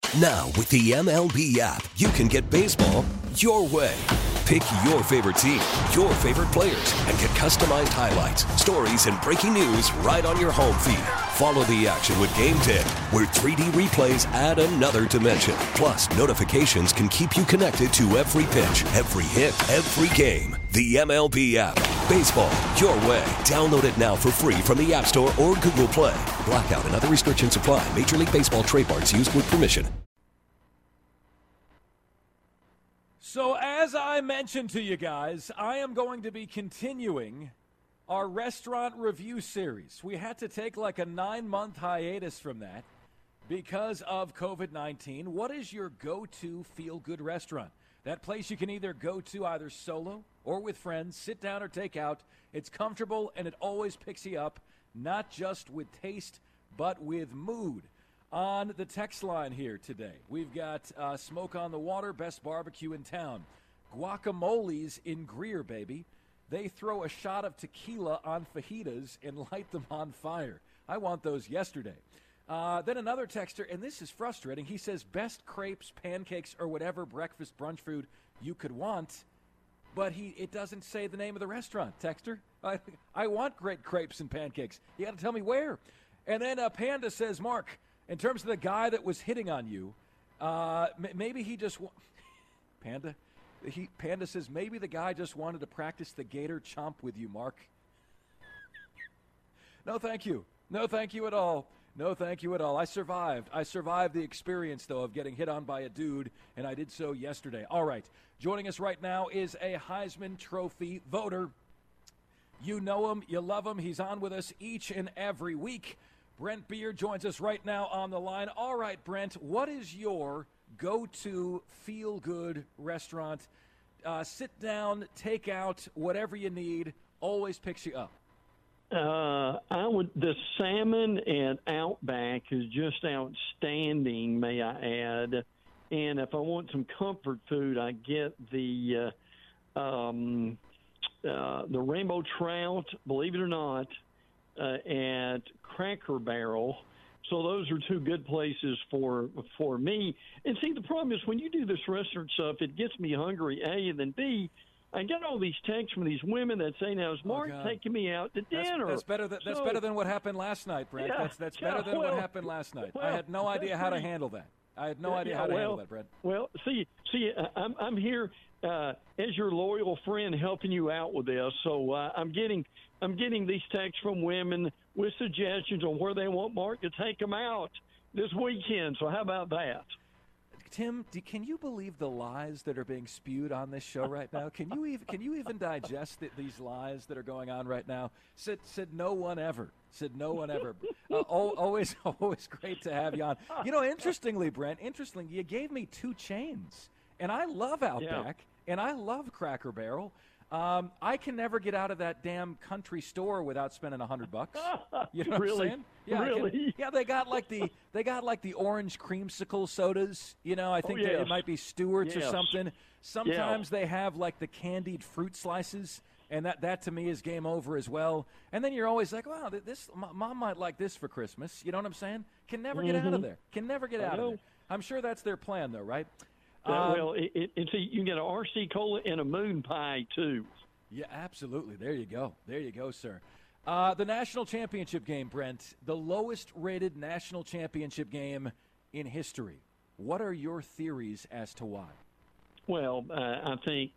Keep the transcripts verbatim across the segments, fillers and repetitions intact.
Now, with the M L B app, you can get baseball your way. Pick your favorite team, your favorite players, and get customized highlights, stories, and breaking news right on your home feed. Follow the action with Game ten, where three D replays add another dimension. Plus, notifications can keep you connected to every pitch, every hit, every game. The M L B app. Baseball your way. Download it now for free from the App Store or Google Play. Blackout and other restrictions apply. Major League Baseball trademarks used with permission. So as I mentioned to you guys, I am going to be continuing our restaurant review series. We had to take like a nine-month hiatus from that because of covid nineteen. What is your go-to feel-good restaurant? That place you can either go to either solo or with friends, sit down or take out. It's comfortable and it always picks you up, not just with taste, but with mood. On the text line here today, we've got uh, Smoke on the Water, best barbecue in town. Guacamoles in Greer, baby. They throw a shot of tequila on fajitas and light them on fire. I want those yesterday. Uh, then another texter, and this is frustrating. He says, best crepes, pancakes, or whatever breakfast brunch food you could want. But he it doesn't say the name of the restaurant, texter. I, I want great crepes and pancakes. You got to tell me where. And then uh, Panda says, Mark, in terms of the guy that was hitting on you, uh, m- maybe he just wa- Panda, he Panda says maybe the guy just wanted to practice the gator chomp with you, Mark. No, thank you. No, thank you at all. No, thank you at all. I survived. I survived the experience, though, of getting hit on by a dude, and I did so yesterday. All right. Joining us right now is a Heisman Trophy voter. You know him. You love him. He's on with us each and every week. Brent Beard joins us right now on the line. All right, Brent, what is your go-to feel-good restaurant? Uh, sit down, take out, whatever you need, always picks you up. Uh, I would. The salmon at Outback is just outstanding, may I add. And if I want some comfort food, I get the uh, um, uh, the rainbow trout, believe it or not, uh, at Cracker Barrel. So those are two good places for for me. And see, the problem is when you do this restaurant stuff, it gets me hungry, A, and then B, I get all these texts from these women that say, "Now is Mark oh, taking me out to dinner?" That's, that's better. Than, that's so, better than what happened last night, Brent. Yeah, that's that's yeah, better than well, what happened last night. Well, I had no idea how to handle that. I had no idea yeah, how to well, handle that, Brent. Well, see, see, I'm I'm here uh, as your loyal friend, helping you out with this. So uh, I'm getting I'm getting these texts from women with suggestions on where they want Mark to take them out this weekend. So how about that? Tim, do, can you believe the lies that are being spewed on this show right now? Can you even can you even digest the, these lies that are going on right now? Said said no one ever. Said no one ever. Uh, always always great to have you on. You know, interestingly, Brent, interestingly, you gave me two chains, and I love Outback, yeah. and I love Cracker Barrel. Um, I can never get out of that damn country store without spending a hundred bucks. You know what really? I'm saying? Yeah, really? Can, yeah, they got like the they got like the orange creamsicle sodas. You know, I think oh, yes. they, it might be Stewart's yes. or something. Sometimes yeah. they have like the candied fruit slices, and that, that to me is game over as well. And then you're always like, wow, this mom might like this for Christmas. You know what I'm saying? Can never get mm-hmm. out of there. Can never get I out know. of there. I'm sure that's their plan, though, right? Uh, um, well, it, it, and see, you can get an R C Cola and a moon pie too. Yeah, absolutely. There you go. There you go, sir. Uh, the national championship game, Brent, the lowest-rated national championship game in history. What are your theories as to why? Well, uh, I think,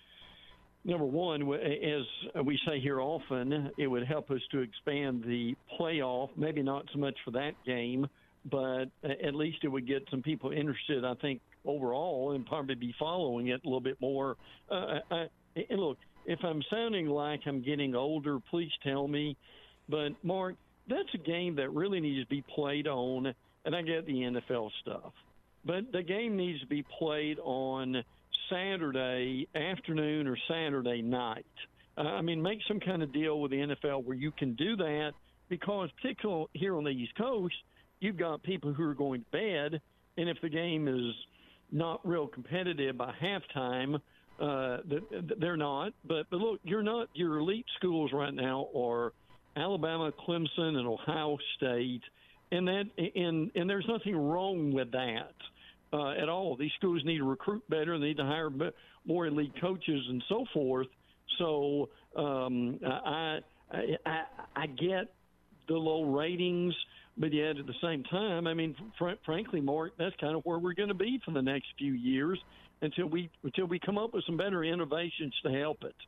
number one, as we say here often, it would help us to expand the playoff, maybe not so much for that game, but at least it would get some people interested, I think, overall, and probably be following it a little bit more. Uh, I, and look, if I'm sounding like I'm getting older, please tell me. But, Mark, that's a game that really needs to be played on, and I get the N F L stuff. But the game needs to be played on Saturday afternoon or Saturday night. Uh, I mean, make some kind of deal with the N F L where you can do that, because particularly here on the East Coast, you've got people who are going to bed, and if the game is not real competitive by halftime, Uh, they're not, but, but look, you're not, your elite schools right now are Alabama, Clemson, and Ohio State, and that, and, and there's nothing wrong with that. uh, at all. These schools need to recruit better. They need to hire more elite coaches and so forth. So um, I, I I get the low ratings, but yet at the same time, I mean, fr- frankly, Mark, that's kind of where we're going to be for the next few years until we until we come up with some better innovations to help it.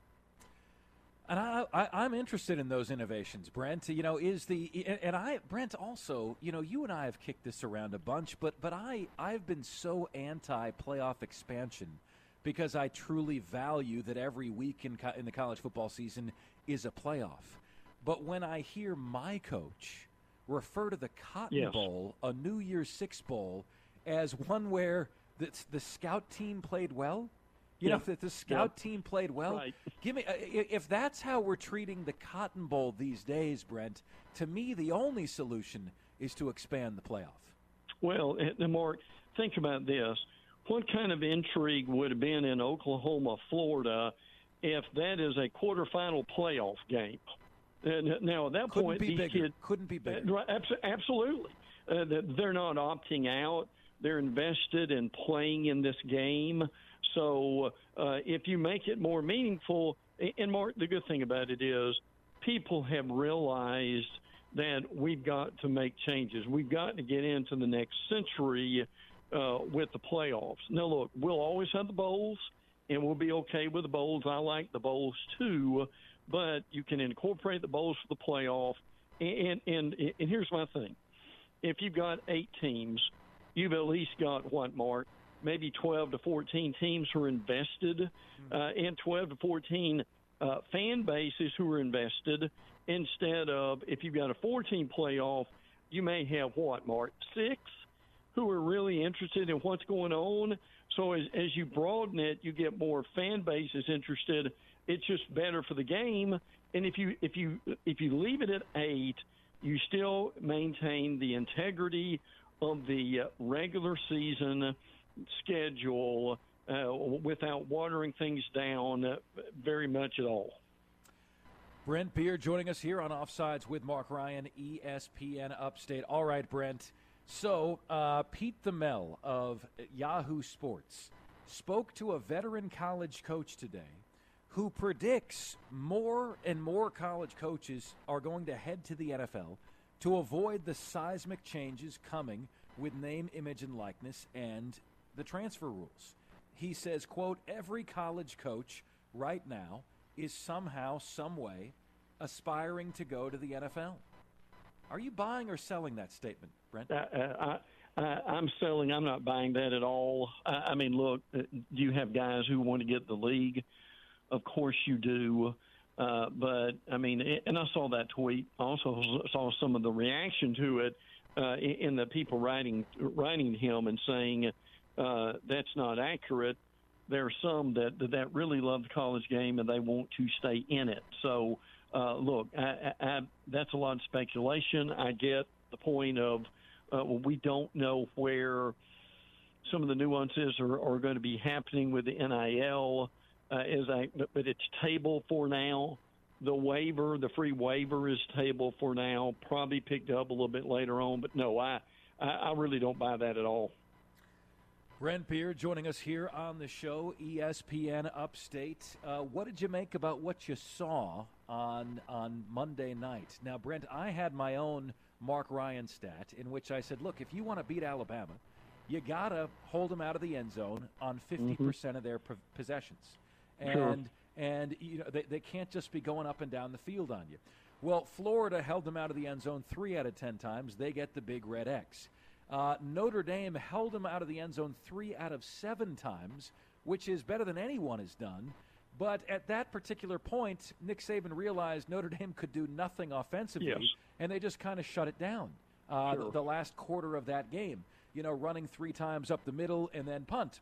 And I, I, I'm interested in those innovations, Brent. You know, is the and I, Brent, also, you know, you and I have kicked this around a bunch, but but I I've been so anti-playoff expansion because I truly value that every week in co- in the college football season is a playoff. But when I hear my coach refer to the Cotton yes. Bowl, a New Year's Six Bowl, as one where the the scout team played well. You yeah. know, that the scout yeah. team played well. Right. Give me, uh, if that's how we're treating the Cotton Bowl these days, Brent, to me the only solution is to expand the playoff. Well, and Mark, think about this. What kind of intrigue would have been in Oklahoma, Florida, if that is a quarterfinal playoff game? And now, at that Couldn't point, be these bigger. kids Couldn't be bigger. Uh, absolutely. Uh, they're not opting out. They're invested in playing in this game. So uh, if you make it more meaningful, and Mark, the good thing about it is people have realized that we've got to make changes. We've got to get into the next century uh, with the playoffs. Now, look, we'll always have the bowls, and we'll be okay with the bowls. I like the bowls too, but you can incorporate the bowls for the playoff. And, and, and here's my thing. If you've got eight teams, you've at least got what, Mark? Maybe twelve to fourteen teams who are invested, uh, and twelve to fourteen uh, fan bases who are invested, instead of, if you've got a four-team playoff, you may have what, Mark, six who are really interested in what's going on. So as, as you broaden it, you get more fan bases interested. It's just better for the game. And if you if you if you leave it at eight, you still maintain the integrity of the regular season schedule uh, without watering things down uh, very much at all. Brent Beard joining us here on Offsides with Mark Ryan, E S P N Upstate. All right, Brent. So uh, Pete Thamel of Yahoo Sports spoke to a veteran college coach today who predicts more and more college coaches are going to head to the N F L to avoid the seismic changes coming with name, image, and likeness and the transfer rules. He says, quote, every college coach right now is somehow, some way, aspiring to go to the N F L. Are you buying or selling that statement, Brent? Uh, I, I, I'm selling. I'm not buying that at all. I, I mean, look, do you have guys who want to get the league? Of course you do. Uh, but, I mean, and I saw that tweet. I also saw some of the reaction to it uh, in the people writing, writing him and saying, Uh, that's not accurate. There are some that that really love the college game and they want to stay in it. So, uh, look, I, I, I, that's a lot of speculation. I get the point of, uh, well, we don't know where some of the nuances are, are going to be happening with the N I L, uh, as I, but it's table for now. The waiver, the free waiver is table for now, probably picked up a little bit later on. But, no, I, I, I really don't buy that at all. Brent Beard joining us here on the show, E S P N Upstate. Uh, what did you make about what you saw on on Monday night? Now, Brent, I had my own Mark Ryan stat in which I said, look, if you want to beat Alabama, you got to hold them out of the end zone on fifty percent mm-hmm. of their p- possessions. And, sure. and you know they, they can't just be going up and down the field on you. Well, Florida held them out of the end zone three out of ten times. They get the big red X. Uh, Notre Dame held them out of the end zone three out of seven times, which is better than anyone has done. But at that particular point, Nick Saban realized Notre Dame could do nothing offensively, yes. and they just kind of shut it down uh, sure. the, the last quarter of that game, you know, running three times up the middle and then punt.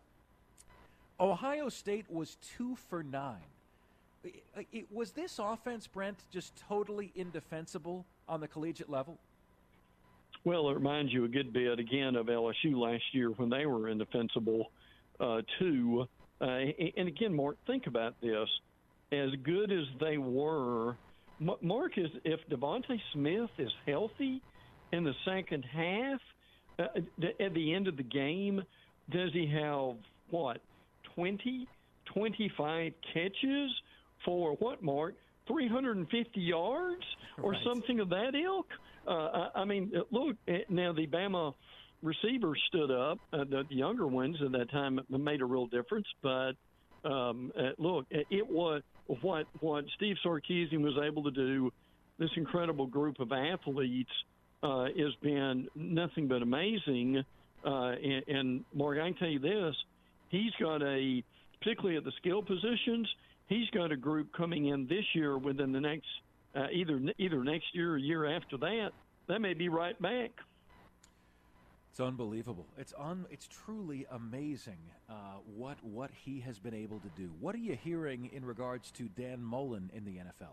Ohio State was two for nine. It, it, was this offense, Brent, just totally indefensible on the collegiate level? Well, it reminds you a good bit, again, of L S U last year when they were indefensible, uh, too. Uh, and, again, Mark, think about this. As good as they were, Mark, is if Devontae Smith is healthy in the second half, uh, at the end of the game, does he have, what, twenty, twenty-five catches for what, Mark? three hundred fifty yards or right. something of that ilk? Uh, I, I mean, look, now the Bama receivers stood up, uh, the, the younger ones at that time made a real difference, but um, uh, look, it was what, what Steve Sarkisian was able to do, this incredible group of athletes, uh, has been nothing but amazing. Uh, and, and, Mark, I can tell you this, he's got a, particularly at the skill positions, he's got a group coming in this year within the next, uh, either either next year or year after that, that may be right back. It's unbelievable. It's un, It's truly amazing uh, what what he has been able to do. What are you hearing in regards to Dan Mullen in the N F L?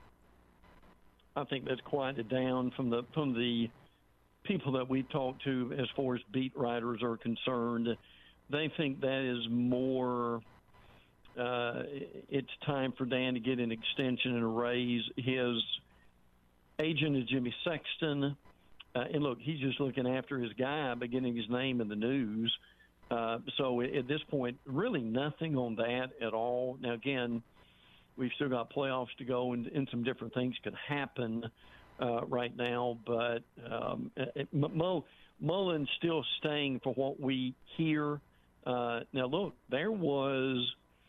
I think that's quieted down from the from the people that we talk to as far as beat writers are concerned. They think that is more. Uh, it's time for Dan to get an extension and a raise. His agent is Jimmy Sexton. Uh, and look, he's just looking after his guy by getting his name in the news. Uh, so at this point, really nothing on that at all. Now, again, we've still got playoffs to go, and, and some different things could happen uh, right now. But um, it, Mull, Mullen's still staying for what we hear. Uh, now, look, there was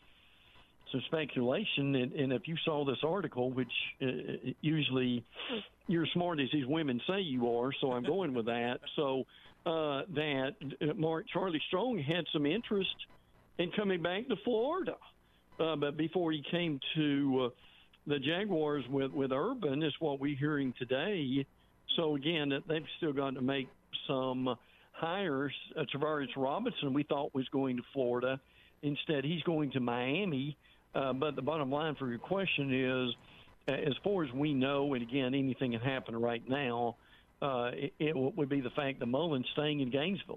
some speculation, and, and if you saw this article, which uh, usually you're as smart as these women say you are, so I'm going with that. So uh, that uh, Mark Charlie Strong had some interest in coming back to Florida, uh, but before he came to uh, the Jaguars with with Urban, is what we're hearing today. So again, they've still got to make some hires. Uh, Travaris Robinson, we thought was going to Florida. Instead, he's going to Miami. Uh, but the bottom line for your question is, as far as we know, and again, anything can happen right now, uh, it, it would be the fact that Mullen's staying in Gainesville.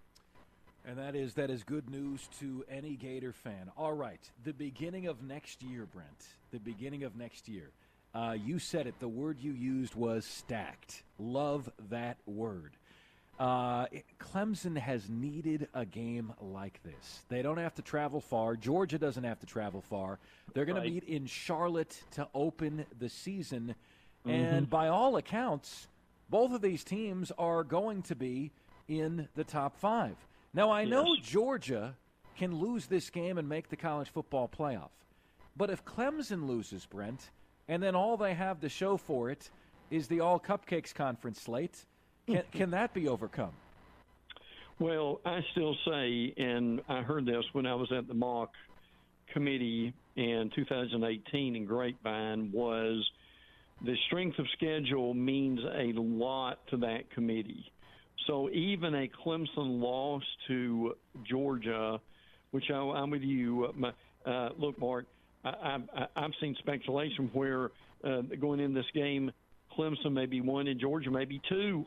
And that is that is good news to any Gator fan. All right, the beginning of next year, Brent, the beginning of next year. Uh, you said it. The word you used was stacked. Love that word. Uh, Clemson has needed a game like this. They don't have to travel far. Georgia doesn't have to travel far. They're going right. to meet in Charlotte to open the season. Mm-hmm. And by all accounts, both of these teams are going to be in the top five. Now, I yes. know Georgia can lose this game and make the college football playoff. But if Clemson loses, Brent, and then all they have to show for it is the All Cupcakes Conference slate, Can, can that be overcome? Well, I still say, and I heard this when I was at the mock committee in two thousand eighteen in Grapevine, was the strength of schedule means a lot to that committee. So even a Clemson loss to Georgia, which I, I'm with you. Uh, look, Mark, I, I, I've seen speculation where uh, going in this game, Clemson may be one and Georgia may be two.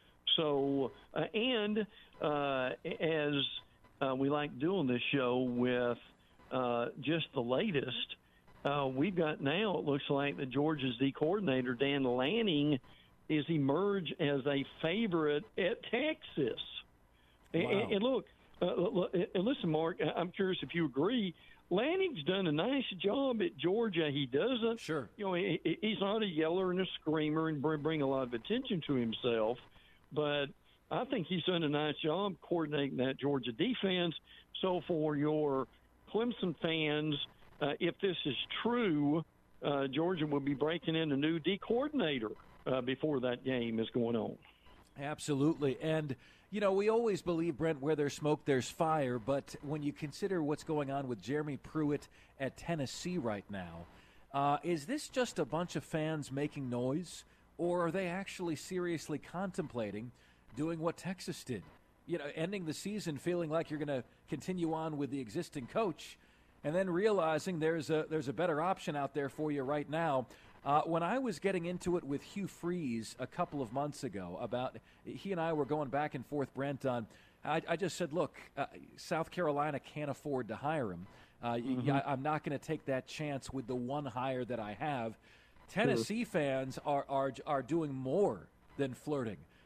So, uh, and uh, as uh, we like doing this show with uh, just the latest, uh, we've got now, it looks like the Georgia's D coordinator, Dan Lanning, is emerged as a favorite at Texas. Wow. And, and look, uh, and listen, Mark, I'm curious if you agree. Lanning's done a nice job at Georgia. He doesn't, sure. You know, he, he's not a yeller and a screamer and bring a lot of attention to himself. But I think he's done a nice job coordinating that Georgia defense. So for your Clemson fans, uh, if this is true, uh, Georgia will be breaking in a new D coordinator uh, before that game is going on. Absolutely. And, you know, we always believe, Brent, where there's smoke, there's fire. But when you consider what's going on with Jeremy Pruitt at Tennessee right now, uh, is this just a bunch of fans making noise? Or are they actually seriously contemplating doing what Texas did? You know, ending the season feeling like you're going to continue on with the existing coach and then realizing there's a there's a better option out there for you right now. Uh, when I was getting into it with Hugh Freeze a couple of months ago about he and I were going back and forth, Brent, on I, I just said, look, uh, South Carolina can't afford to hire him. Uh, mm-hmm. I, I'm not going to take that chance with the one hire that I have. Tennessee fans are, are are doing more than flirting.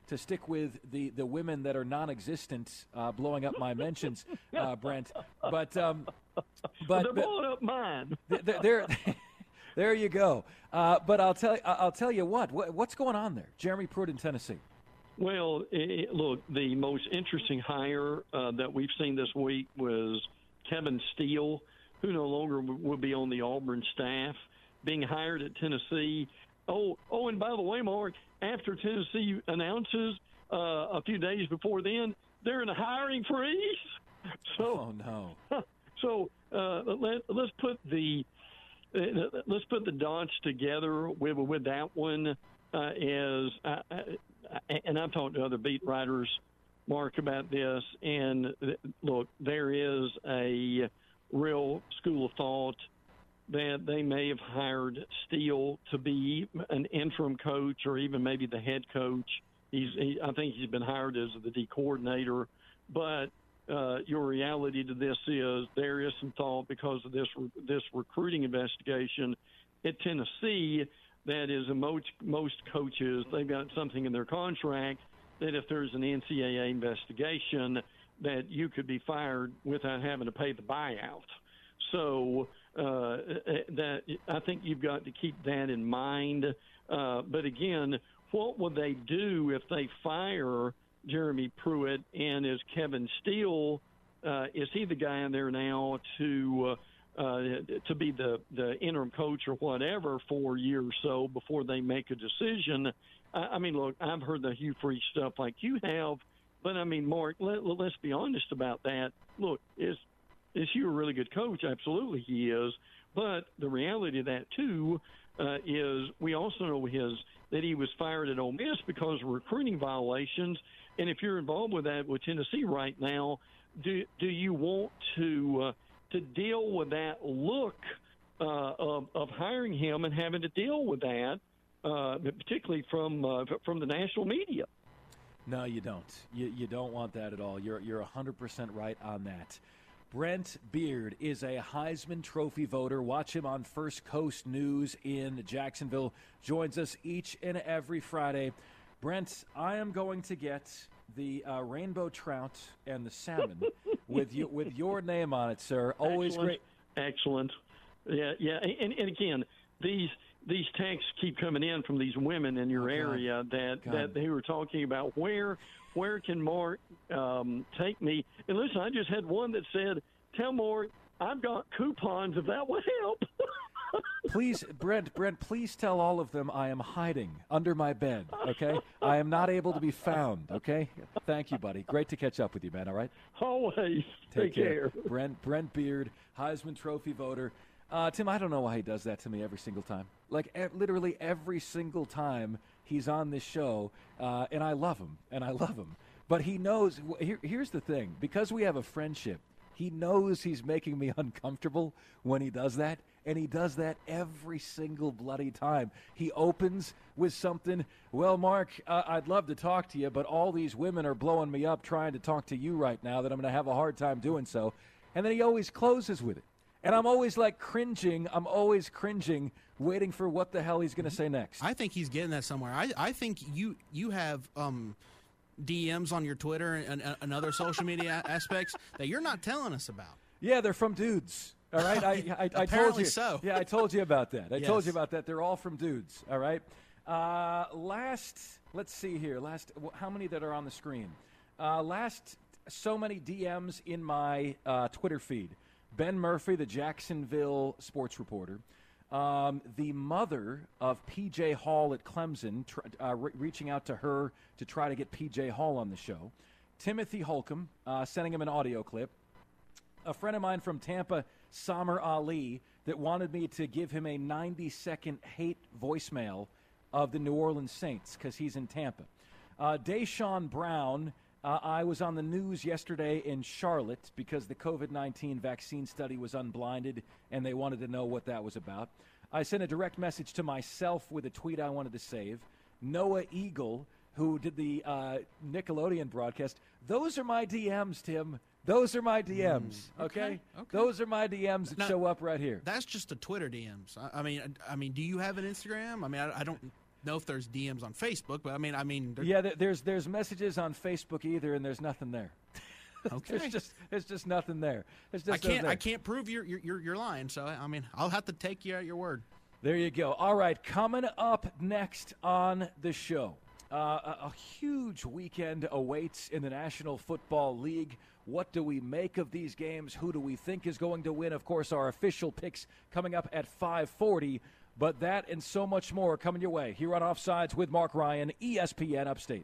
to stick with the, the women that are non-existent, uh, blowing up my mentions, uh, Brent. But um, but they're blowing up mine. they're, they're there you go. Uh, but I'll tell I'll tell you what, what what's going on there, Jeremy Pruitt in Tennessee. Well, it, look, the most interesting hire uh, that we've seen this week was Kevin Steele, who no longer will be on the Auburn staff, being hired at Tennessee. Oh, oh, and by the way, Mark, after Tennessee announces uh, a few days before then, they're in a hiring freeze. So, oh no. So uh, let, let's put the uh, let's put the dots together with with that one. Uh, as uh, and I've talked to other beat writers, Mark, about this, and look, there is a real school of thought that they may have hired Steele to be an interim coach or even maybe the head coach. He's, he, I think he's been hired as the D coordinator. But uh, your reality to this is there is some thought because of this this recruiting investigation at Tennessee that is in most, most coaches, they've got something in their contract that if there's an N C double A investigation that you could be fired without having to pay the buyout. So uh, that I think you've got to keep that in mind. Uh, but again, what would they do if they fire Jeremy Pruitt? And is Kevin Steele, uh, is he the guy in there now to uh, uh, to be the, the interim coach or whatever for a year or so before they make a decision? I, I mean, look, I've heard the Hugh Freeze stuff like you have, but I mean, Mark, let, let's be honest about that. Look, is Is Hugh a really good coach? Absolutely he is. But the reality of that, too, uh, is we also know his that he was fired at Ole Miss because of recruiting violations. And if you're involved with that with Tennessee right now, do do you want to uh, to deal with that look uh, of, of hiring him and having to deal with that, uh, particularly from uh, from the national media? No, you don't. You, you don't want that at all. You're you're one hundred percent right on that. Brent Beard is a Heisman Trophy voter. Watch him on First Coast News in Jacksonville. Joins us each and every Friday. Brent, I am going to get the uh, rainbow trout and the salmon with you with your name on it, sir. Always Excellent. great. Excellent. Yeah, yeah. And, and again, these these texts keep coming in from these women in your oh, area that, God. that they were talking about where where can Mark um, take me. And listen, I just had one that said, tell Mark I've got coupons if that would help. Please, Brent, Brent, please tell all of them I am hiding under my bed, okay? I am not able to be found, okay? Thank you, buddy. Great to catch up with you, man, all right? Always. Take, Take care. care. Brent, Brent Beard, Heisman Trophy voter. Uh, Tim, I don't know why he does that to me every single time. Like, e- literally every single time he's on this show, uh, and I love him, and I love him. But he knows, here, here's the thing, because we have a friendship, he knows he's making me uncomfortable when he does that, and he does that every single bloody time. He opens with something, well, Mark, uh, I'd love to talk to you, but all these women are blowing me up trying to talk to you right now that I'm going to have a hard time doing so. And then he always closes with it. And I'm always like cringing. I'm always cringing, waiting for what the hell he's going to say next. I think he's getting that somewhere. I, I think you you have um, D Ms on your Twitter and, and, and other social media aspects that you're not telling us about. Yeah, they're from dudes. All right, I, I, I Apparently told you. so. Yeah, I told you about that. I Yes. told you about that. They're all from dudes. All right. Uh, last, let's see here. Last, how many that are on the screen? Uh, last, so many D Ms in my uh, Twitter feed. Ben Murphy, the Jacksonville sports reporter, um, the mother of P J Hall at Clemson, tr- uh, re- reaching out to her to try to get P J Hall on the show. Timothy Holcomb, uh, sending him an audio clip. A friend of mine from Tampa, Samir Ali, that wanted me to give him a ninety-second hate voicemail of the New Orleans Saints because he's in Tampa. Uh, Deshaun Brown, uh, I was on the news yesterday in Charlotte because the covid nineteen vaccine study was unblinded and they wanted to know what that was about. I sent a direct message to myself with a tweet I wanted to save. Noah Eagle, who did the uh, Nickelodeon broadcast, those are my D Ms, Tim. Those are my D Ms, Mm, okay? okay, okay. Those are my D Ms that Now, show up right here. That's just the Twitter D Ms. I, I mean, I, I mean, do you have an Instagram? I mean, I, I don't. know if there's D Ms on Facebook, but I mean, I mean, yeah, there's there's messages on Facebook either, and there's nothing there. Okay, there's just there's just nothing there. There's just I can't there. I can't prove you're you're you're lying. So I mean, I'll have to take you at your word. There you go. All right, coming up next on the show, uh, a, a huge weekend awaits in the National Football League. What do we make of these games? Who do we think is going to win? Of course, our official picks coming up at five forty. But that and so much more coming your way here on Offsides with Mark Ryan, E S P N Upstate.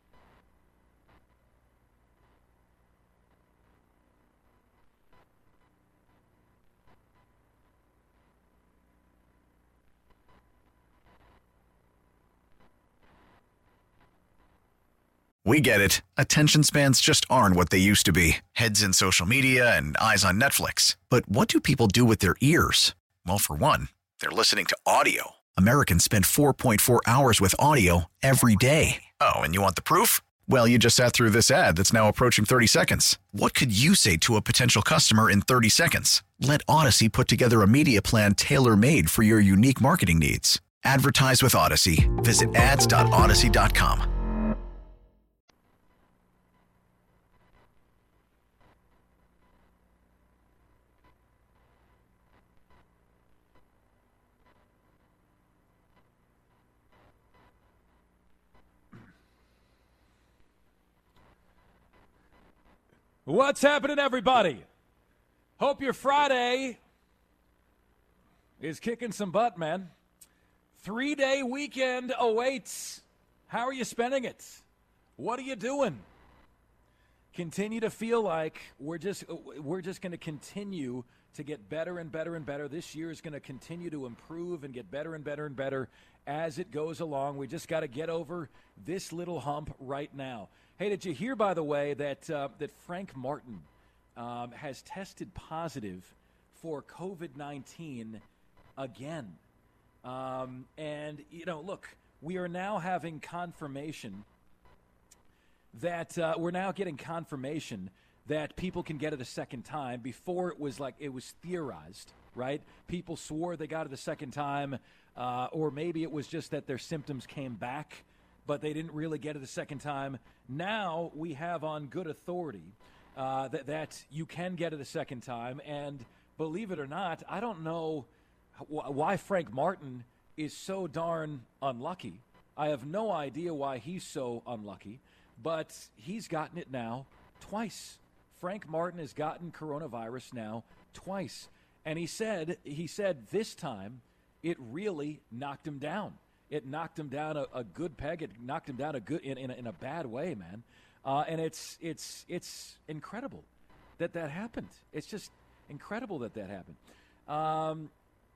We get it. Attention spans just aren't what they used to be. Heads in social media and eyes on Netflix. But what do people do with their ears? Well, for one, they're listening to audio. Americans spend four point four hours with audio every day. Oh, and you want the proof? Well, you just sat through this ad that's now approaching thirty seconds. What could you say to a potential customer in thirty seconds? Let Odyssey put together a media plan tailor-made for your unique marketing needs. Advertise with Odyssey. Visit ads dot odyssey dot com. What's happening, everybody? Hope your Friday is kicking some butt, man. Three-day weekend awaits. How are you spending it? What are you doing? Continue to feel like we're just we're just going to continue to get better and better and better. This year is going to continue to improve and get better and better and better as it goes along. We just got to get over this little hump right now. Hey, did you hear, by the way, that uh, that Frank Martin um, has tested positive for COVID nineteen again? Um, and, you know, look, we are now having confirmation that uh, we're now getting confirmation that people can get it a second time. Before it was like it was theorized, right? People swore they got it a second time, uh, or maybe it was just that their symptoms came back, but they didn't really get it a second time. Now we have on good authority uh, that, that you can get it a second time. And believe it or not, I don't know wh- why Frank Martin is so darn unlucky. I have no idea why he's so unlucky, but he's gotten it now twice. Frank Martin has gotten coronavirus now twice. And he said, he said this time it really knocked him down. It knocked him down a, a good peg. It knocked him down a good in, in, a, in a bad way, man. Uh, and it's it's it's incredible that that happened. It's just incredible that that happened. Um,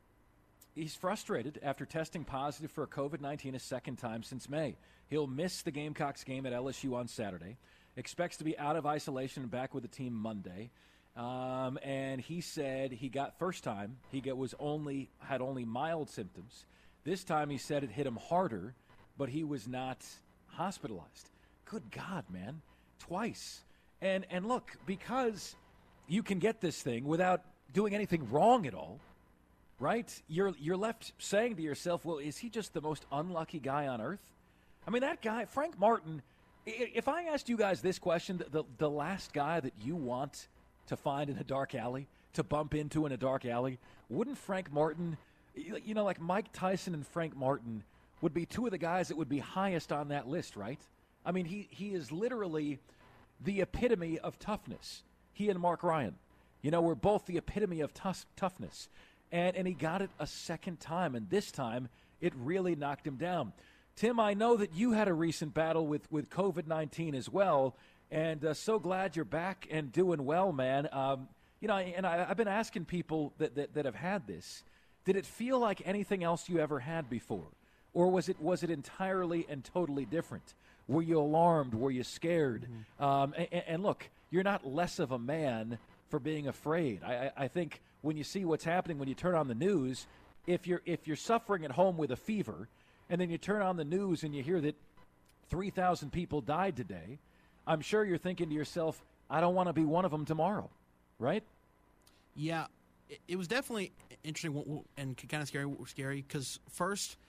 he's frustrated after testing positive for COVID nineteen a second time since May. He'll miss the Gamecocks game at L S U on Saturday. Expects to be out of isolation and back with the team Monday. Um, and he said he got first time he got, was only had only mild symptoms. This time he said it hit him harder, but he was not hospitalized. Good God, man. Twice. And and look, because you can get this thing without doing anything wrong at all, right? You're you're left saying to yourself, well, is he just the most unlucky guy on earth? I mean, that guy, Frank Martin, if I asked you guys this question, the, the, the last guy that you want to find in a dark alley, to bump into in a dark alley, wouldn't Frank Martin... You know, like Mike Tyson and Frank Martin would be two of the guys that would be highest on that list, right? I mean, he, he is literally the epitome of toughness. He and Mark Ryan, you know, were both the epitome of tough, toughness. And, and he got it a second time, and this time it really knocked him down. Tim, I know that you had a recent battle with, with COVID nineteen as well, and uh, so glad you're back and doing well, man. Um, you know, and I, I've been asking people that, that, that have had this, did it feel like anything else you ever had before? Or was it was it entirely and totally different? Were you alarmed? Were you scared? Mm-hmm. Um, and, and look, you're not less of a man for being afraid. I, I think when you see what's happening, when you turn on the news, if you're if you're suffering at home with a fever, and then you turn on the news and you hear that three thousand people died today, I'm sure you're thinking to yourself, I don't want to be one of them tomorrow, right? Yeah. It was definitely interesting and kind of scary. Scary because first,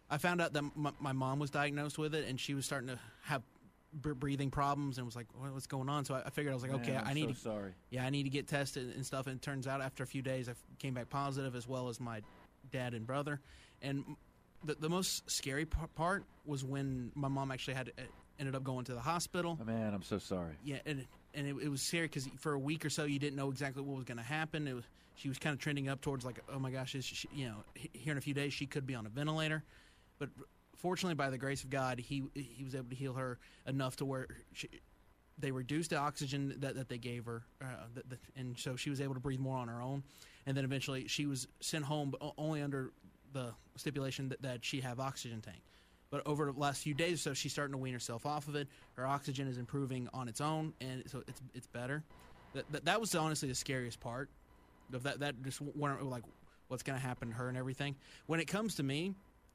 I found out that my, my mom was diagnosed with it, and she was starting to have b- breathing problems, and was like, "What's going on?" So I, I figured I was like, Man, "Okay, I'm I need so to, sorry. yeah, I need to get tested and stuff." And it turns out after a few days, I came back positive, as well as my dad and brother. And the the most scary p- part was when my mom actually had uh, ended up going to the hospital. Oh, man, I'm so sorry. Yeah, and and it, it was scary because for a week or so you didn't know exactly what was going to happen. It was, she was kind of trending up towards like, oh my gosh, is she, you know, here in a few days she could be on a ventilator. But fortunately, by the grace of God, he he was able to heal her enough to where she, they reduced the oxygen that, that they gave her, uh, that, that, and so she was able to breathe more on her own. And then eventually she was sent home, but only under the stipulation that, that she have oxygen tank. But over the last few days or so, she's starting to wean herself off of it. Her oxygen is improving on its own, and so it's it's better. That that, that was honestly the scariest part of that. That just wondering like what's going to happen to her and everything. When it comes to me,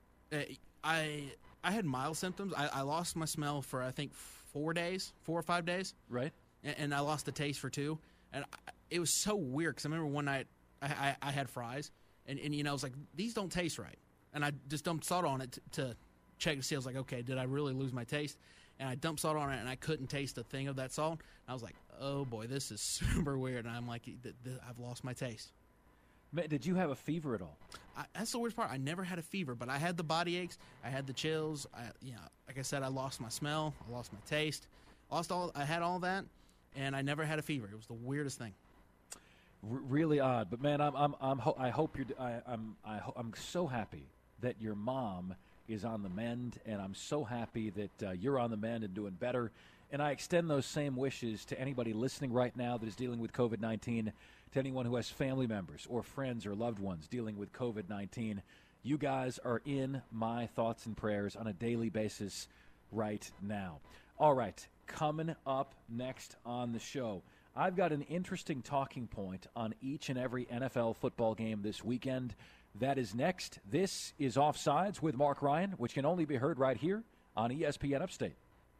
I I had mild symptoms. I, I lost my smell for I think four days, four or five days. Right. And, and I lost the taste for two. And I, it was so weird because I remember one night I, I, I had fries, and, and you know I was like, these don't taste right, and I just dumped salt on it to. to check to see. I was like, okay, did I really lose my taste? And I dumped salt on it, and I couldn't taste a thing of that salt. And I was like, oh boy, this is super weird. And I'm like, th- th- I've lost my taste. Man, did you have a fever at all? I, that's the worst part. I never had a fever, but I had the body aches. I had the chills. I, you know, like I said, I lost my smell. I lost my taste. Lost all. I had all that, and I never had a fever. It was the weirdest thing. R- really odd, but man, I'm, I'm, I'm ho- I hope you're. I, I'm, I ho- I'm so happy that your mom is on the mend, and I'm so happy that uh, you're on the mend and doing better. And I extend those same wishes to anybody listening right now that is dealing with COVID nineteen, to anyone who has family members or friends or loved ones dealing with COVID nineteen. You guys are in my thoughts and prayers on a daily basis right now. All right, coming up next on the show, I've got an interesting talking point on each and every N F L football game this weekend. That is next. This is Offsides with Mark Ryan, which can only be heard right here on E S P N Upstate.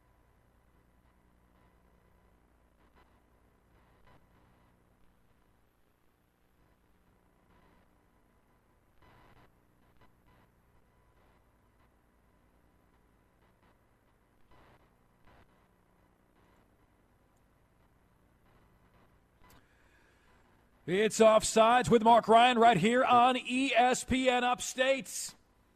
It's Offsides with Mark Ryan right here on E S P N Upstate.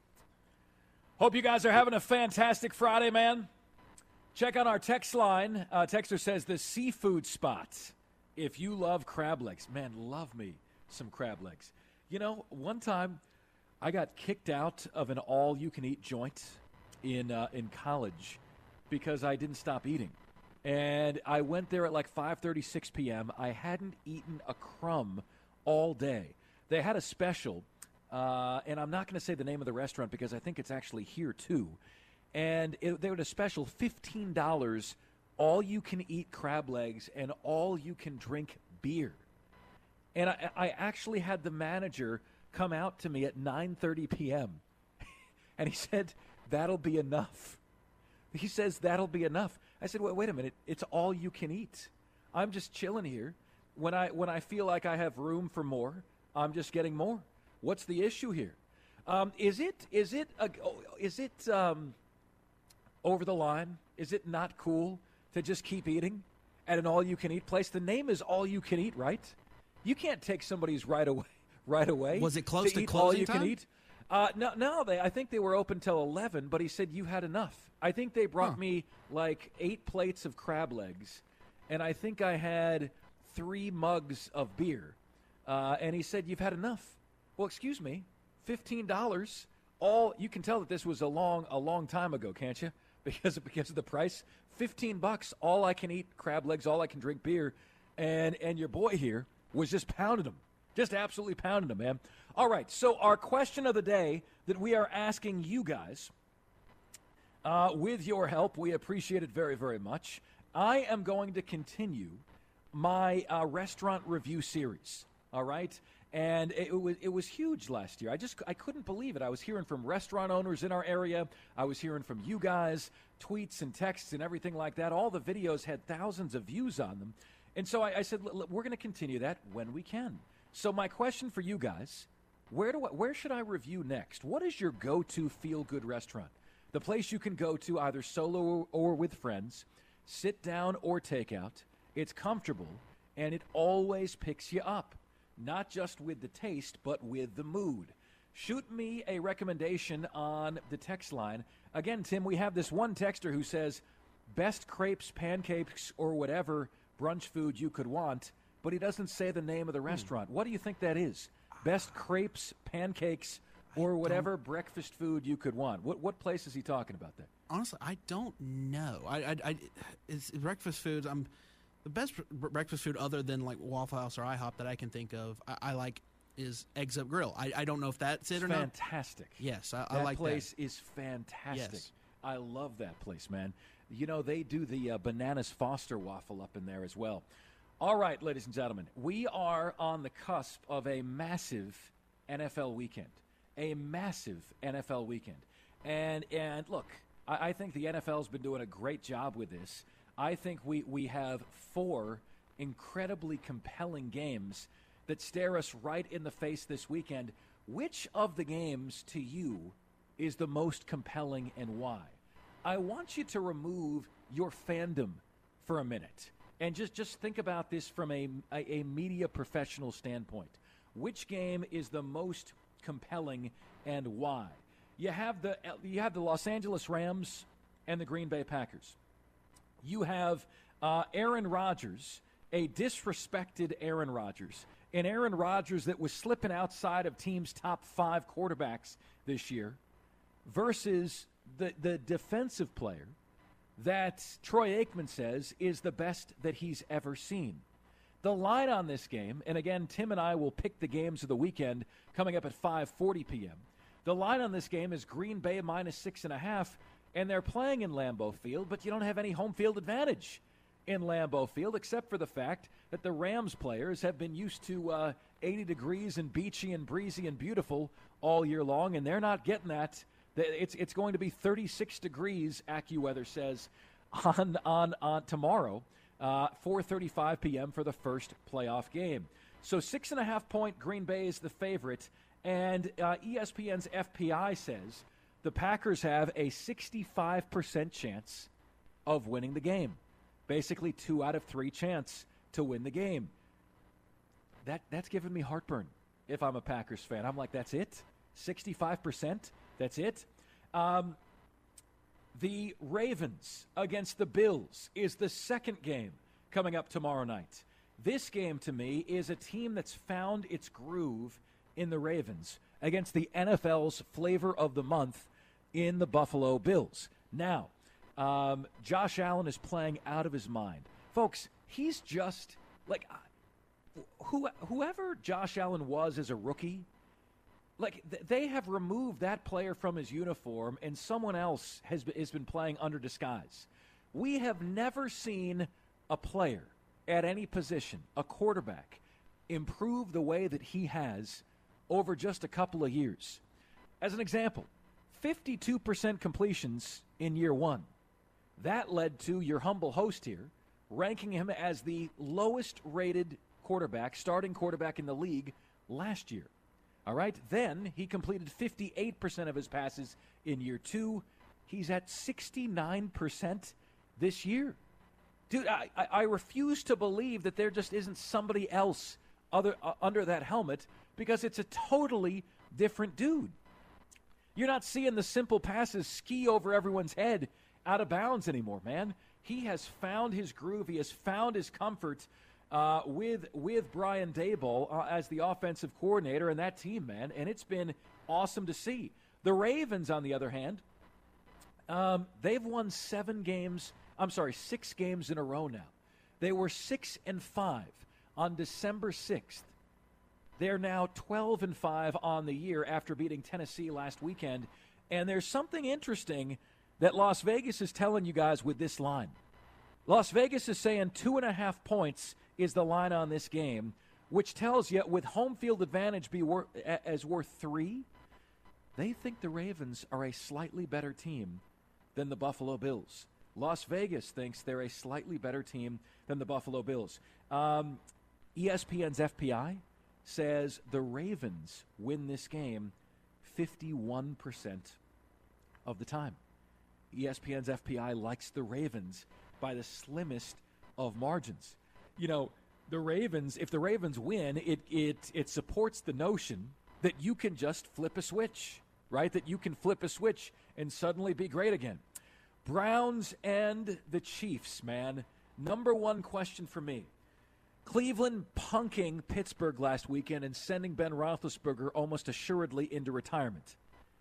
Hope you guys are having a fantastic Friday, man. Check on our text line. Uh, Texter says the seafood spot. If you love crab legs, man, love me some crab legs. You know, one time I got kicked out of an all-you-can-eat joint in uh, in college because I didn't stop eating. And I went there at like five thirty, six p.m. I hadn't eaten a crumb all day. They had a special, uh, and I'm not going to say the name of the restaurant because I think it's actually here too. And it, they were a special fifteen dollars all-you-can-eat crab legs and all-you-can-drink beer. And I, I actually had the manager come out to me at nine thirty p.m. and he said, that'll be enough. He says, that'll be enough. I said, wait, wait a minute. It's all you can eat. I'm just chilling here. When I when I feel like I have room for more, I'm just getting more. What's the issue here? Um, is it is it a, is it um, over the line? Is it not cool to just keep eating at an all-you-can-eat place? The name is all you can eat, right? You can't take somebody's right away. Right away. Was it close to, to closing all you time? Can eat? Uh, no, no. They, I think they were open till eleven, but he said you had enough. I think they brought Huh. me like eight plates of crab legs, and I think I had three mugs of beer. Uh, and he said, you've had enough. Well, excuse me, fifteen dollars. All you can tell that this was a long, a long time ago, can't you? Because of, because of the price, fifteen bucks. All I can eat crab legs, all I can drink beer, and and your boy here was just pounding them, just absolutely pounding them, man. All right, so our question of the day that we are asking you guys, uh, with your help, we appreciate it very, very much. I am going to continue my uh, restaurant review series. All right. And it was it was huge last year. I just I couldn't believe it. I was hearing from restaurant owners in our area. I was hearing from you guys, tweets and texts and everything like that. All the videos had thousands of views on them. And so I, I said, we're going to continue that when we can. So my question for you guys Where do I, where should I review next? What is your go-to feel-good restaurant? The place you can go to either solo or with friends, sit down or take out. It's comfortable, and it always picks you up, not just with the taste, but with the mood. Shoot me a recommendation on the text line. Again, Tim, we have this one texter who says, best crepes, pancakes, or whatever brunch food you could want, but he doesn't say the name of the restaurant. Hmm. What do you think that is? Best crepes, pancakes, or whatever breakfast food you could want. What what place is he talking about there? Honestly, I don't know. I, I, I it's breakfast foods. I'm the best breakfast food other than like Waffle House or IHOP that I can think of. I, I like is Eggs Up Grill. I, I don't know if that's it it's or fantastic. not. Yes, I, that I like place that. is fantastic. Yes. I love that place, man. You know, they do the uh, Bananas Foster waffle up in there as well. All right, ladies and gentlemen, we are on the cusp of a massive N F L weekend. A massive N F L weekend. And and look, I, I think the N F L's been doing a great job with this. I think we, we have four incredibly compelling games that stare us right in the face this weekend. Which of the games to you is the most compelling and why? I want you to remove your fandom for a minute and just, just think about this from a, a, a media professional standpoint. Which game is the most compelling and why? You have the you have the Los Angeles Rams and the Green Bay Packers. You have uh, Aaron Rodgers, a disrespected Aaron Rodgers, an Aaron Rodgers that was slipping outside of teams' top five quarterbacks this year, versus the the defensive player that Troy Aikman says is the best that he's ever seen. The line on this game, and again, Tim and I will pick the games of the weekend coming up at five forty p.m. The line on this game is Green Bay minus six and a half, and they're playing in Lambeau Field, but you don't have any home field advantage in Lambeau Field, except for the fact that the Rams players have been used to uh, eighty degrees and beachy and breezy and beautiful all year long, and they're not getting that. It's it's going to be thirty-six degrees, AccuWeather says, on on on tomorrow. Uh, four thirty-five p.m. for the first playoff game. So six and a half point Green Bay is the favorite, and uh, E S P N's F P I says the Packers have a sixty-five percent chance of winning the game. Basically, two out of three chance to win the game. That that's giving me heartburn if I'm a Packers fan. I'm like, that's it? sixty-five percent? That's it? Um, The Ravens against the Bills is the second game coming up tomorrow night. This game, to me, is a team that's found its groove in the Ravens against the N F L's flavor of the month in the Buffalo Bills. Now, um, Josh Allen is playing out of his mind. Folks, he's just, like, who, whoever Josh Allen was as a rookie, Like, they have removed that player from his uniform, and someone else has been, has been playing under disguise. We have never seen a player at any position, a quarterback, improve the way that he has over just a couple of years. As an example, fifty-two percent completions in year one. That led to your humble host here ranking him as the lowest-rated quarterback, starting quarterback in the league last year. All right, then he completed fifty-eight percent of his passes in year two. He's at sixty-nine percent this year. Dude, I, I, I refuse to believe that there just isn't somebody else other uh, under that helmet, because it's a totally different dude. You're not seeing the simple passes ski over everyone's head out of bounds anymore, man. He has found his groove. He has found his comfort Uh, with with Brian Daboll uh, as the offensive coordinator and that team, man, and it's been awesome to see. The Ravens, on the other hand, um, they've won seven games. I'm sorry, six games in a row now. They were six and five on December sixth. They're now twelve and five on the year after beating Tennessee last weekend. And there's something interesting that Las Vegas is telling you guys with this line. Las Vegas is saying two and a half points is the line on this game, which tells you with home field advantage be wor- as worth three, they think the Ravens are a slightly better team than the Buffalo Bills. Las Vegas thinks they're a slightly better team than the Buffalo Bills. Um, E S P N's F P I says the Ravens win this game fifty-one percent of the time. E S P N's F P I likes the Ravens by the slimmest of margins. You know, the Ravens, if the Ravens win, it it it supports the notion that you can just flip a switch, right? That you can flip a switch and suddenly be great again. Browns and the Chiefs, man. Number one question for me. Cleveland punking Pittsburgh last weekend and sending Ben Roethlisberger almost assuredly into retirement.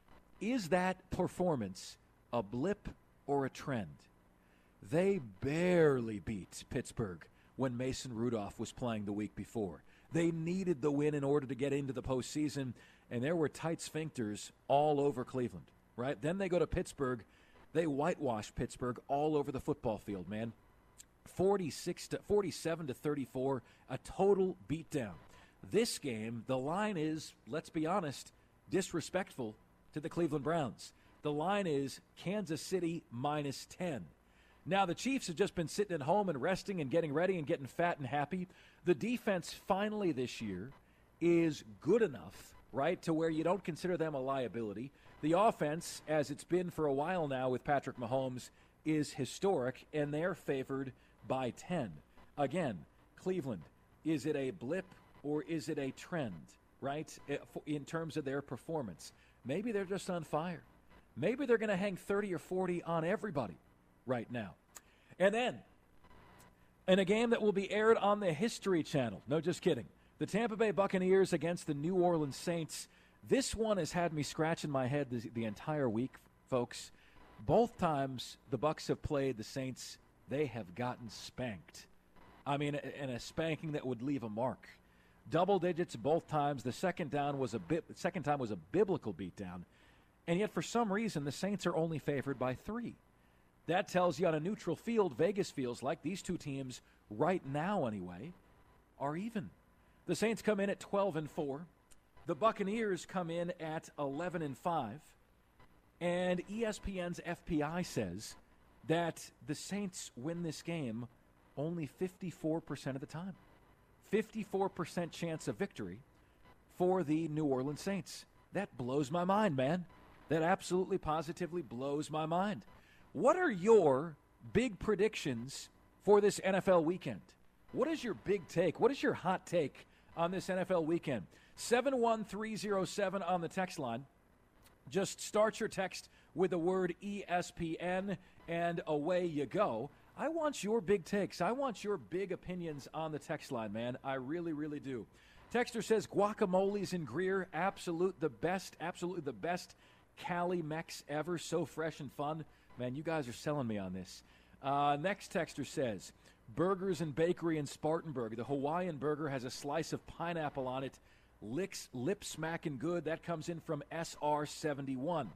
Is that performance a blip or a trend? They barely beat Pittsburgh when Mason Rudolph was playing the week before. They needed the win in order to get into the postseason, and there were tight sphincters all over Cleveland, right? Then they go to Pittsburgh. They whitewash Pittsburgh all over the football field, man. forty-six to forty-seven to thirty-four, a total beatdown. This game, the line is, let's be honest, disrespectful to the Cleveland Browns. The line is Kansas City minus ten. Now, the Chiefs have just been sitting at home and resting and getting ready and getting fat and happy. The defense finally this year is good enough, right, to where you don't consider them a liability. The offense, as it's been for a while now with Patrick Mahomes, is historic, and they're favored by ten. Again, Cleveland, is it a blip or is it a trend, right, in terms of their performance? Maybe they're just on fire. Maybe they're going to hang thirty or forty on everybody right now. And then, in a game that will be aired on the History Channel, no, just kidding, the Tampa Bay Buccaneers against the New Orleans Saints. This one has had me scratching my head the, the entire week, folks. Both times the Bucs have played the Saints, they have gotten spanked. I mean, and a spanking that would leave a mark. Double digits both times. The second down was a bit. Second time was a biblical beatdown, and yet for some reason the Saints are only favored by three. That tells you on a neutral field, Vegas feels like these two teams right now, anyway, are even. The Saints come in at twelve and four. The Buccaneers come in at eleven and five. And E S P N's F P I says that the Saints win this game only fifty-four percent of the time. fifty-four percent chance of victory for the New Orleans Saints. That blows my mind, man. That absolutely positively blows my mind. What are your big predictions for this N F L weekend? What is your big take? What is your hot take on this N F L weekend? seven one three zero seven on the text line. Just start your text with the word E S P N, and away you go. I want your big takes. I want your big opinions on the text line, man. I really, really do. Texter says guacamoles in Greer, absolute the best, absolutely the best Cali Mex ever. So fresh and fun. Man, you guys are selling me on this. Uh, next texter says, burgers and bakery in Spartanburg. The Hawaiian burger has a slice of pineapple on it. Licks, lip smacking good. That comes in from S R seventy-one.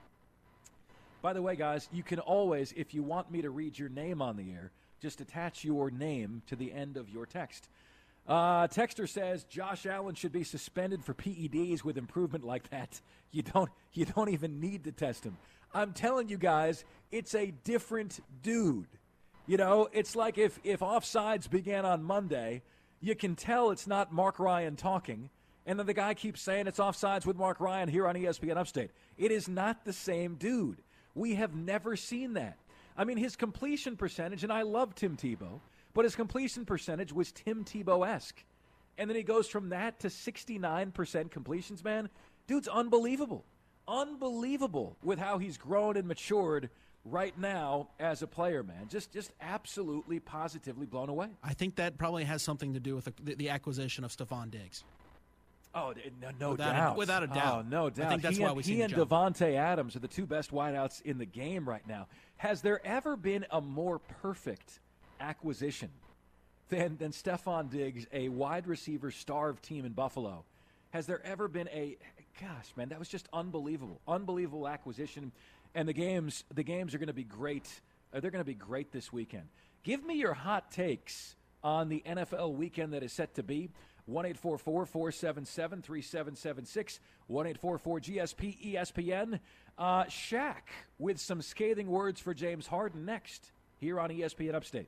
By the way, guys, you can always, if you want me to read your name on the air, just attach your name to the end of your text. Uh, texter says Josh Allen should be suspended for P E Ds with improvement like that. You don't, you don't even need to test him. I'm telling you guys, it's a different dude. You know, it's like if, if offsides began on Monday, you can tell it's not Mark Ryan talking, and then the guy keeps saying it's offsides with Mark Ryan here on E S P N Upstate. It is not the same dude. We have never seen that. I mean, his completion percentage, and I love Tim Tebow, but his completion percentage was Tim Tebow-esque. And then he goes from that to sixty-nine percent completions, man. Dude's unbelievable. Unbelievable with how he's grown and matured right now as a player, man. Just just absolutely, positively blown away. I think that probably has something to do with the, the acquisition of Stephon Diggs. Oh, no, no without doubt. A, without a doubt. Oh, no doubt. I think that's he why and, we he see and Devontae Adams are the two best wideouts in the game right now. Has there ever been a more perfect acquisition than, than Stephon Diggs, a wide receiver starved team in Buffalo? Has there ever been a – gosh, man, that was just unbelievable. Unbelievable acquisition. And the games the games are going to be great. Uh, they're going to be great this weekend. Give me your hot takes on the N F L weekend that is set to be. one eight four four, four seven seven, three seven seven six, one eight four four G S P E S P N. Uh, Shaq with some scathing words for James Harden next here on E S P N Upstate.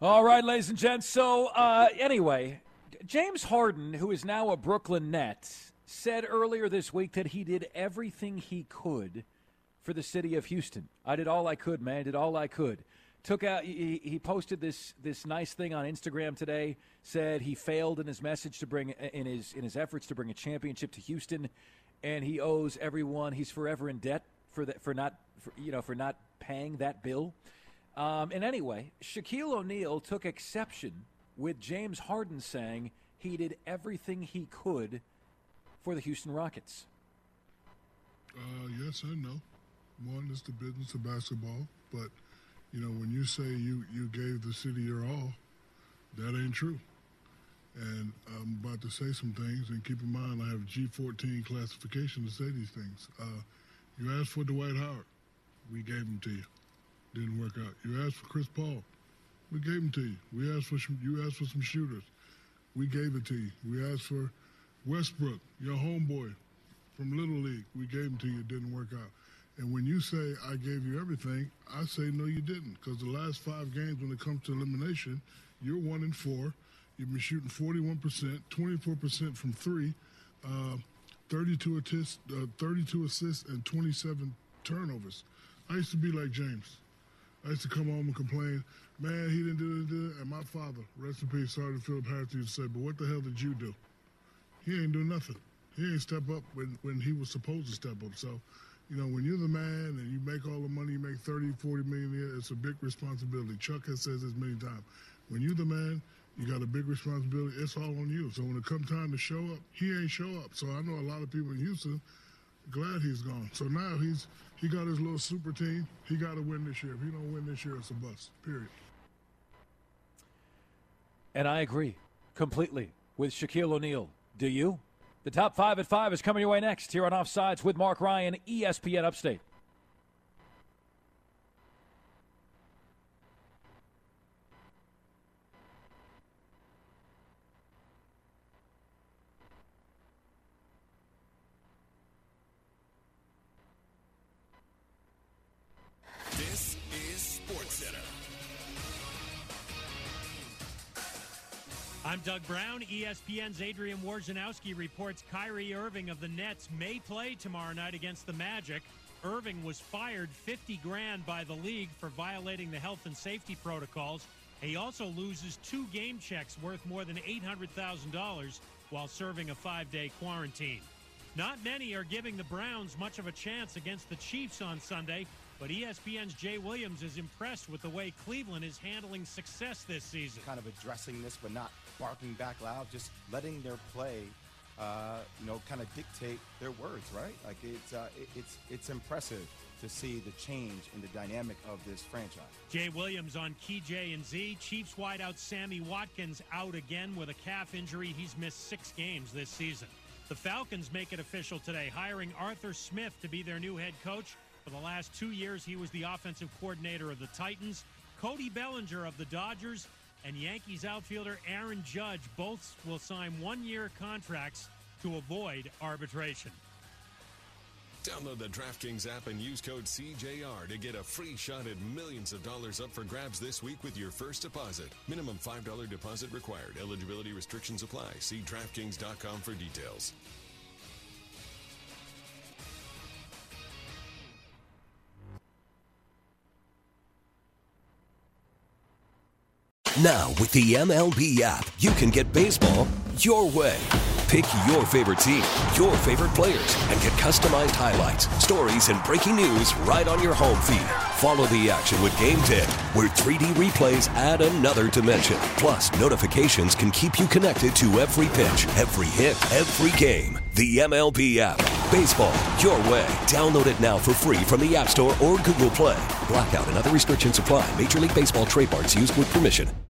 All right, ladies and gents. So, uh, anyway, James Harden, who is now a Brooklyn Net, said earlier this week that he did everything he could for the city of Houston. I did all I could, man. I did all I could. Took out. He, he posted this this nice thing on Instagram today. Said he failed in his message to bring in his in his efforts to bring a championship to Houston, and he owes everyone. He's forever in debt for that for not for, you know for not paying that bill. Um, and anyway, Shaquille O'Neal took exception with James Harden saying he did everything he could for the Houston Rockets. Uh, yes and no. One is the business of basketball, but you know, when you say you, you gave the city your all, that ain't true. And I'm about to say some things, and keep in mind I have a G fourteen classification to say these things. Uh, you asked for Dwight Howard. We gave him to you. Didn't work out. You asked for Chris Paul. We gave him to you. We asked for some, you asked for some shooters. We gave it to you. We asked for Westbrook, your homeboy from Little League. We gave him to you. It didn't work out. And when you say I gave you everything, I say no, you didn't. Because the last five games, when it comes to elimination, you're one and four. You've been shooting forty-one percent, twenty-four percent from three, uh, thirty-two assists, uh, thirty-two assists, and twenty-seven turnovers. I used to be like James. I used to come home and complain, man, he didn't do it. And my father, rest in peace, Sergeant Philip Harris, used to say, but what the hell did you do? He ain't do nothing. He ain't step up when, when he was supposed to step up. So, you know, when you're the man and you make all the money, you make thirty, forty million a year, it's a big responsibility. Chuck has said this many times. When you're the man, you got a big responsibility. It's all on you. So when it comes time to show up, he ain't show up. So I know a lot of people in Houston glad he's gone. So now he's he got his little super team. He got to win this year. If he don't win this year, it's a bust, period. And I agree completely with Shaquille O'Neal. Do you? The top five at five is coming your way next here on Offsides with Mark Ryan, E S P N Upstate. This is SportsCenter. I'm Doug Brown. E S P N's Adrian Wojnarowski reports Kyrie Irving of the Nets may play tomorrow night against the Magic. Irving was fired fifty grand by the league for violating the health and safety protocols. He also loses two game checks worth more than eight hundred thousand dollars while serving a five-day quarantine. Not many are giving the Browns much of a chance against the Chiefs on Sunday, but E S P N's Jay Williams is impressed with the way Cleveland is handling success this season. Kind of addressing this, but not barking back loud, just letting their play, uh, you know, kind of dictate their words, right? Like it's uh, it, it's it's impressive to see the change in the dynamic of this franchise. Jay Williams on Key J and Z. Chiefs wideout Sammy Watkins out again with a calf injury. He's missed six games this season. The Falcons make it official today, hiring Arthur Smith to be their new head coach. For the last two years, he was the offensive coordinator of the Titans. Cody Bellinger of the Dodgers and Yankees outfielder Aaron Judge both will sign one-year contracts to avoid arbitration. Download the DraftKings app and use code C J R to get a free shot at millions of dollars up for grabs this week with your first deposit. Minimum five dollars deposit required. Eligibility restrictions apply. See DraftKings dot com for details. Now, with the M L B app, you can get baseball your way. Pick your favorite team, your favorite players, and get customized highlights, stories, and breaking news right on your home feed. Follow the action with Game Tip, where three D replays add another dimension. Plus, notifications can keep you connected to every pitch, every hit, every game. The M L B app. Baseball your way. Download it now for free from the App Store or Google Play. Blackout and other restrictions apply. Major League Baseball trademarks used with permission.